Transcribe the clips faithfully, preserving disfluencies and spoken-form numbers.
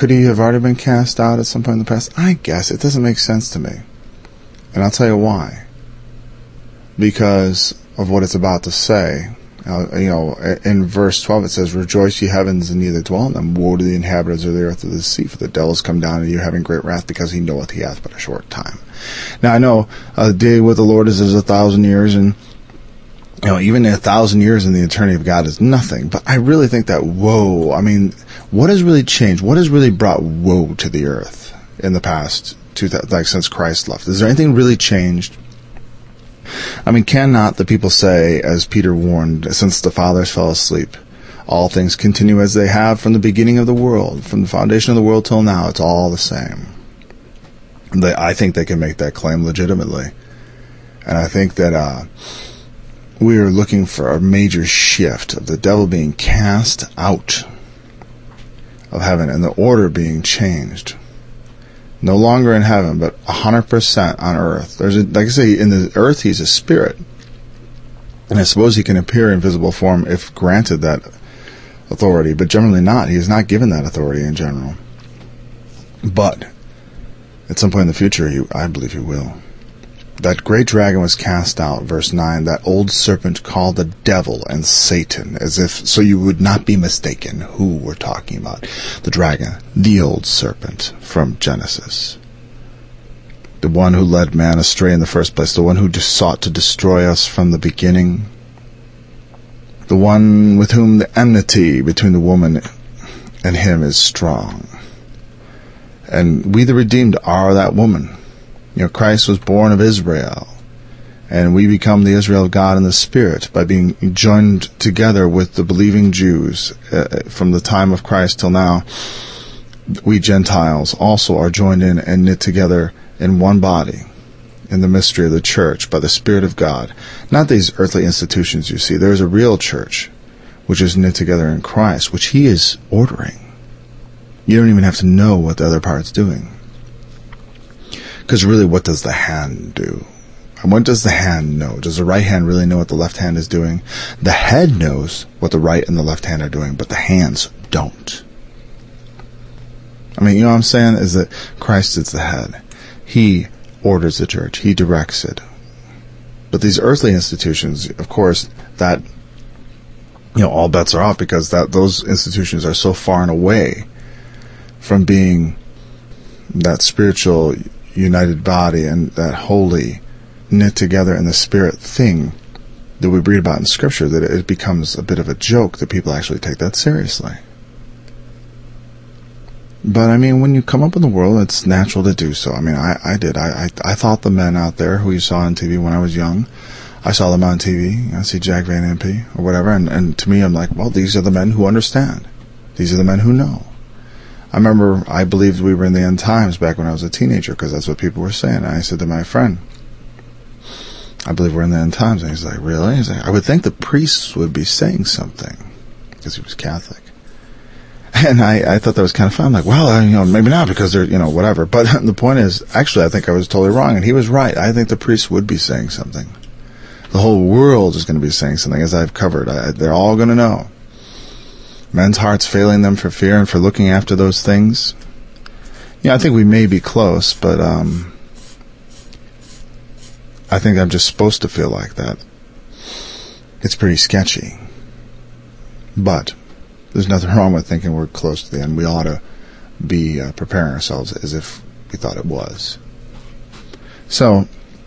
Could he have already been cast out at some point in the past? I guess. It doesn't make sense to me. And I'll tell you why. Because of what it's about to say. Uh, you know, in verse twelve it says, "Rejoice, ye heavens, and ye that dwell in them. Woe to the inhabitants of the earth of the sea, for the devil is come down, and you having great wrath, because he knoweth he hath but a short time." Now I know a day with the Lord is as a thousand years, and you know, even a thousand years in the eternity of God is nothing. But I really think that woe, I mean, what has really changed? What has really brought woe to the earth in the past, two, like since Christ left? Is there anything really changed? I mean, cannot the people say, as Peter warned, since the fathers fell asleep, all things continue as they have from the beginning of the world, from the foundation of the world till now, it's all the same. They, I think they can make that claim legitimately. And I think that uh, we are looking for a major shift of the devil being cast out of heaven and the order being changed. No longer in heaven, but one hundred percent on earth. There's a, like I say, in the earth he's a spirit. And I suppose he can appear in visible form if granted that authority, but generally not. He is not given that authority in general. But at some point in the future, he, I believe he will. That great dragon was cast out, verse nine, that old serpent called the devil and Satan, as if, so you would not be mistaken who we're talking about. The dragon, the old serpent from Genesis. The one who led man astray in the first place, the one who just sought to destroy us from the beginning. The one with whom the enmity between the woman and him is strong. And we the redeemed are that woman. You know, Christ was born of Israel, and we become the Israel of God in the Spirit by being joined together with the believing Jews uh, from the time of Christ till now. We Gentiles also are joined in and knit together in one body in the mystery of the church by the Spirit of God. Not these earthly institutions you see. There is a real church which is knit together in Christ, which He is ordering. You don't even have to know what the other part's doing. Because really, what does the hand do? And what does the hand know? Does the right hand really know what the left hand is doing? The head knows what the right and the left hand are doing, but the hands don't. I mean, you know what I'm saying? Is that Christ is the head. He orders the church. He directs it. But these earthly institutions, of course, that, you know, all bets are off because that those institutions are so far and away from being that spiritual united body and that holy knit together in the Spirit thing that we read about in Scripture, that it becomes a bit of a joke that people actually take that seriously. But I mean, when you come up in the world, it's natural to do so. I mean, I, I did. I, I I thought the men out there who you saw on T V when I was young, I saw them on T V. I see Jack Van Impe or whatever, and, and to me, I'm like, well, these are the men who understand. These are the men who know. I remember I believed we were in the end times back when I was a teenager because that's what people were saying. And I said to my friend, I believe we're in the end times. And he's like, really? He's like, I would think the priests would be saying something because he was Catholic. And I, I thought that was kind of fun. I'm like, well, you know, maybe not because they're, you know, whatever. But the point is, actually, I think I was totally wrong. And he was right. I think the priests would be saying something. The whole world is going to be saying something, as I've covered. I, they're all going to know. Men's hearts failing them for fear and for looking after those things. Yeah, I think we may be close, but um, I think I'm just supposed to feel like that. It's pretty sketchy. But there's nothing wrong with thinking we're close to the end. We ought to be uh, preparing ourselves as if we thought it was. So,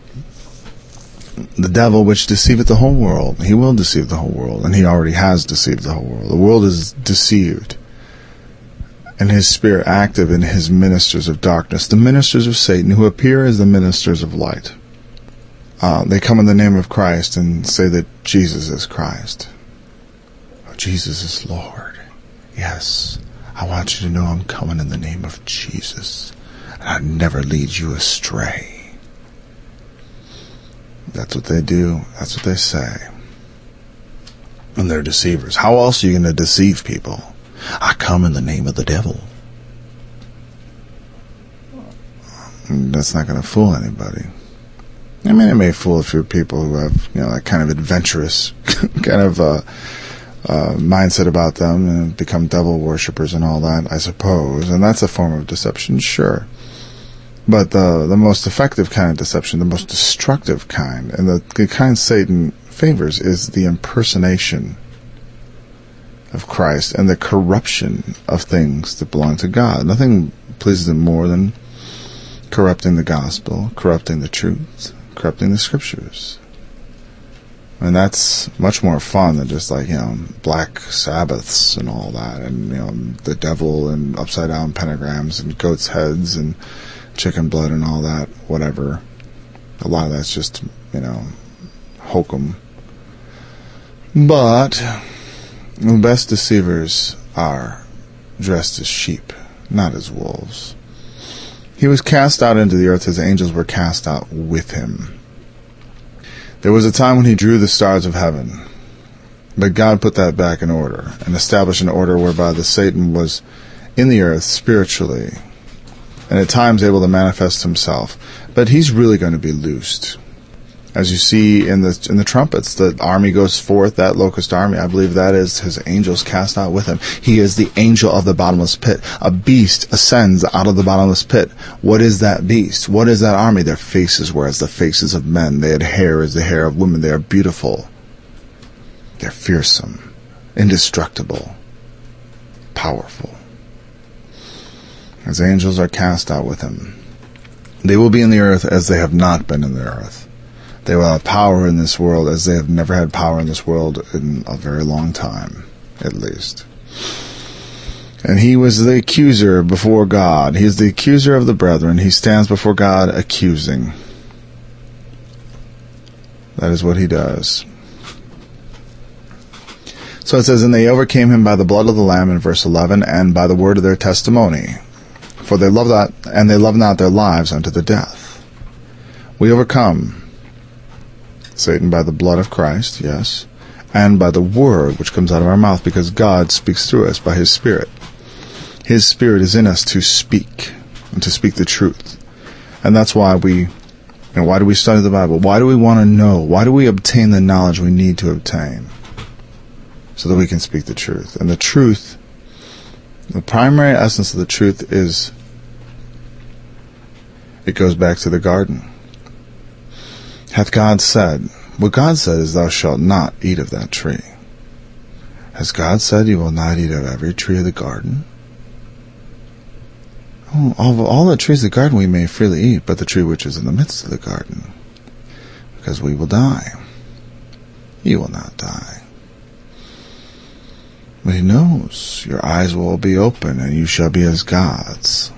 the devil which deceiveth the whole world, he will deceive the whole world, and he already has deceived the whole world. The world is deceived, and his spirit active in his ministers of darkness, the ministers of Satan, who appear as the ministers of light. Uh, they come in the name of Christ and say that Jesus is Christ. Oh, Jesus is Lord. Yes, I want you to know I'm coming in the name of Jesus, and I never lead you astray. That's what they do. That's what they say. And they're deceivers. How else are you going to deceive people? I come in the name of the devil. That's not going to fool anybody. I mean, it may fool a few people who have, you know, that kind of adventurous kind of uh, uh, mindset about them and become devil worshippers and all that, I suppose. And that's a form of deception, sure. But the the most effective kind of deception, the most destructive kind, and the, the kind Satan favors, is the impersonation of Christ and the corruption of things that belong to God. Nothing pleases him more than corrupting the gospel, corrupting the truth, corrupting the scriptures. And that's much more fun than just like, you know, black Sabbaths and all that, and, you know, the devil and upside down pentagrams and goats' heads and chicken blood and all that, whatever. A lot of that's just, you know, hokum. But the best deceivers are dressed as sheep, not as wolves. He was cast out into the earth, his angels were cast out with him. There was a time when he drew the stars of heaven, but God put that back in order and established an order whereby the Satan was in the earth spiritually and at times able to manifest himself, but he's really going to be loosed. As you see in the in the trumpets, the army goes forth, that locust army, I believe that is his angels cast out with him. He is the angel of the bottomless pit. A beast ascends out of the bottomless pit. What is that beast? What is that army? Their faces were as the faces of men. They had hair as the hair of women. They are beautiful. They're fearsome, indestructible, powerful. His angels are cast out with him. They will be in the earth as they have not been in the earth. They will have power in this world as they have never had power in this world in a very long time, at least. And he was the accuser before God. He is the accuser of the brethren. He stands before God accusing. That is what he does. So it says, and they overcame him by the blood of the Lamb in verse eleven, and by the word of their testimony. For they love not, and they love not their lives unto the death. We overcome Satan by the blood of Christ, yes, and by the word which comes out of our mouth, because God speaks through us by his Spirit. His Spirit is in us to speak, and to speak the truth. And that's why we, you know, why do we study the Bible? Why do we want to know? Why do we obtain the knowledge we need to obtain? So that we can speak the truth. And the truth, the primary essence of the truth is, it goes back to the garden. Hath God said, what God said is, thou shalt not eat of that tree. Has God said, you will not eat of every tree of the garden? Oh, all, all the trees of the garden we may freely eat, but the tree which is in the midst of the garden, because we will die. You will not die. But he knows your eyes will be open, and you shall be as gods.